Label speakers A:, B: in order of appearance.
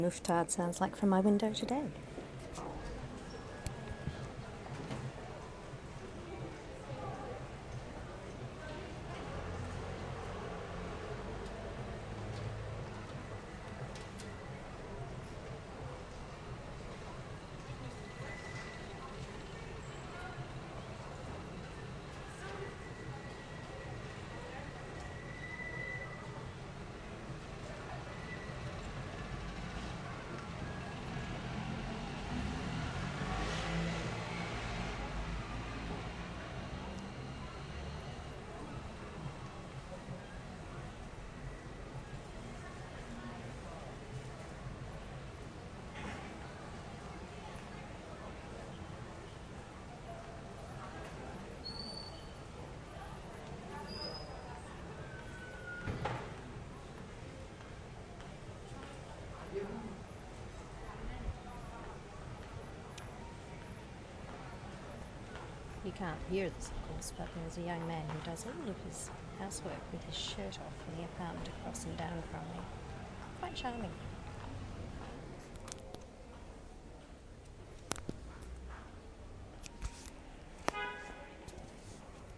A: Muftard sounds like from my window today. You can't hear this, of course, but there's a young man who does all of his housework with his shirt off in the apartment across and down from me. Quite charming.